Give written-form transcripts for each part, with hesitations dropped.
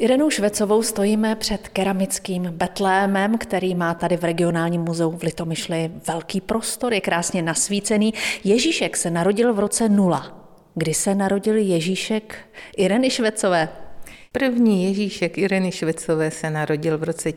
Irenou Švecovou stojíme před keramickým betlémem, který má tady v regionálním muzeu v Litomyšli velký prostor, je krásně nasvícený. Ježíšek se narodil v roce 0. Kdy se narodil Ježíšek Ireny Švecové? První Ježíšek Ireny Švecové se narodil v roce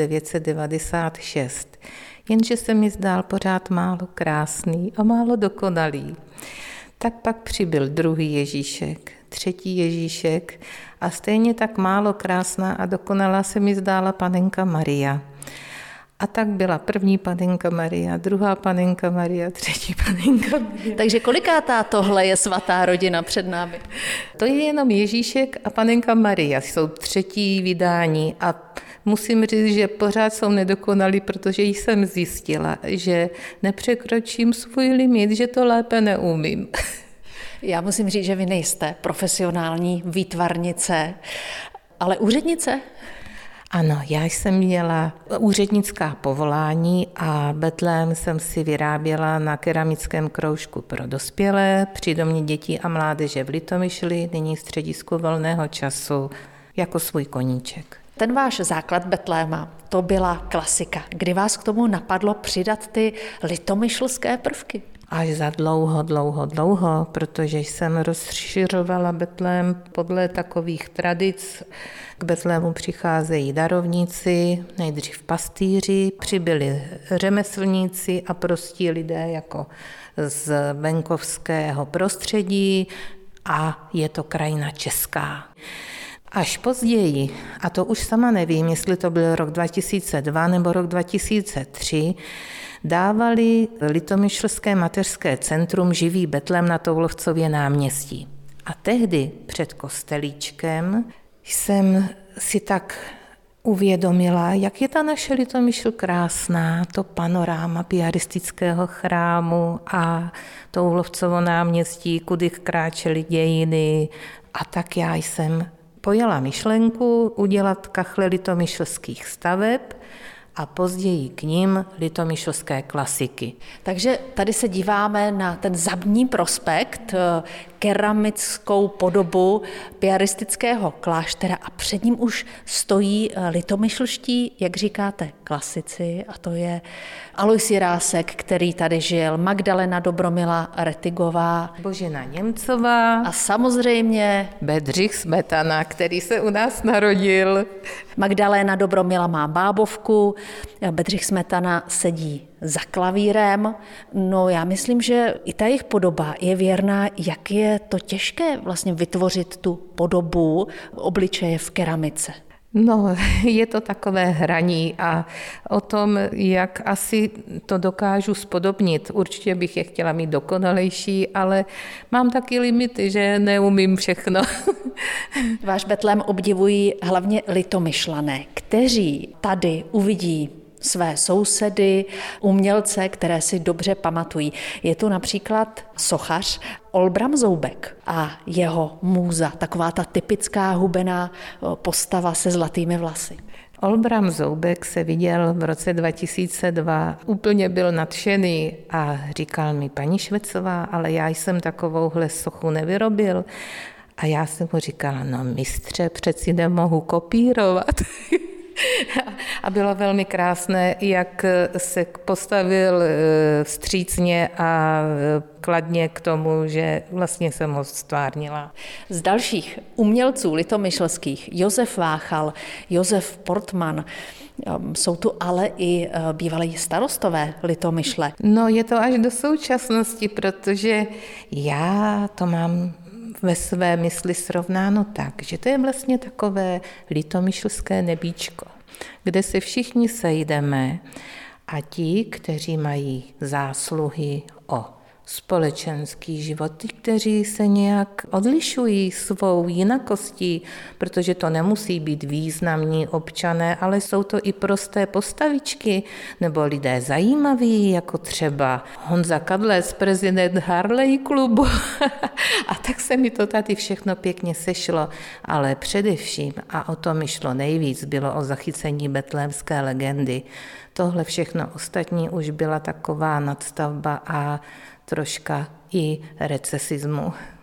1996, jenže se mi zdál pořád málo krásný a málo dokonalý. Tak pak přibyl druhý Ježíšek, třetí Ježíšek a stejně tak málo krásná a dokonalá se mi zdála panenka Maria. A tak byla první panenka Maria, druhá panenka Maria, třetí panenka Maria. Takže kolikátá tohle je svatá rodina před námi? To je jenom Ježíšek a panenka Maria, jsou třetí vydání a musím říct, že pořád jsou nedokonalí, protože jsem zjistila, že nepřekročím svůj limit, že to lépe neumím. Já musím říct, že vy nejste profesionální výtvarnice, ale úřednice? Ano, já jsem měla úřednická povolání a betlém jsem si vyráběla na keramickém kroužku pro dospělé při Domě dětí a mládeže v Litomyšli, nyní středisku volného času, jako svůj koníček. Ten váš základ betléma, to byla klasika. Kdy vás k tomu napadlo přidat ty litomyšlské prvky? Až za dlouho, protože jsem rozšiřovala betlém podle takových tradic. K betlému přicházejí darovníci, nejdřív pastýři, přibyli řemeslníci a prostí lidé jako z venkovského prostředí a je to krajina česká. Až později, a to už sama nevím, jestli to byl rok 2002 nebo rok 2003, dávali Litomyšlské mateřské centrum živý betlém na Toulovcově náměstí. A tehdy před kostelíčkem jsem si tak uvědomila, jak je ta naše Litomyšl krásná, to panoráma piaristického chrámu a Toulovcovo náměstí, kudy kráčely dějiny. A tak já jsem pojala myšlenku udělat kachle litomyšlských staveb a později k nim litomyšlské klasiky. Takže tady se díváme na ten Zabní prospekt, keramickou podobu piaristického kláštera a před ním už stojí litomyšlští, jak říkáte, klasici, a to je Alois Jirásek, který tady žil, Magdalena Dobromila Rettigová, Božena Němcová a samozřejmě Bedřich Smetana, který se u nás narodil. Magdalena Dobromila má bábovku, Bedřich Smetana sedí za klavírem. No já myslím, že i ta jejich podoba je věrná, jak je to těžké vlastně vytvořit tu podobu obličeje v keramice. No, je to takové hraní a o tom, jak asi to dokážu spodobnit. Určitě bych je chtěla mít dokonalejší, ale mám taky limity, že neumím všechno. Váš betlém obdivují hlavně Litomyšlané, kteří tady uvidí své sousedy, umělce, které si dobře pamatují. Je tu například sochař Olbram Zoubek a jeho můza, taková ta typická hubená postava se zlatými vlasy. Olbram Zoubek se viděl v roce 2002, úplně byl nadšený a říkal mi, paní Švecová, ale já jsem takovouhle sochu nevyrobil. A já jsem mu říkala, no mistře, přeci nemohu kopírovat. A bylo velmi krásné, jak se postavil vstřícně a kladně k tomu, že vlastně jsem ho stvárnila. Z dalších umělců litomyšlských Josef Váchal, Josef Portman, jsou tu ale i bývalí starostové Litomyšle. No je to až do současnosti, protože já to mám ve své mysli srovnáno tak, že to je vlastně takové litomyšlské nebíčko, kde se všichni sejdeme a ti, kteří mají zásluhy o společenský život, ty, kteří se nějak odlišují svou jinakostí, protože to nemusí být významní občané, ale jsou to i prosté postavičky nebo lidé zajímaví, jako třeba Honza Kadlec, prezident Harley klubu. A tak se mi to tady všechno pěkně sešlo, ale především, a o to mi šlo nejvíc, bylo o zachycení betlémské legendy. Tohle všechno ostatní už byla taková nadstavba a troška i recesismu.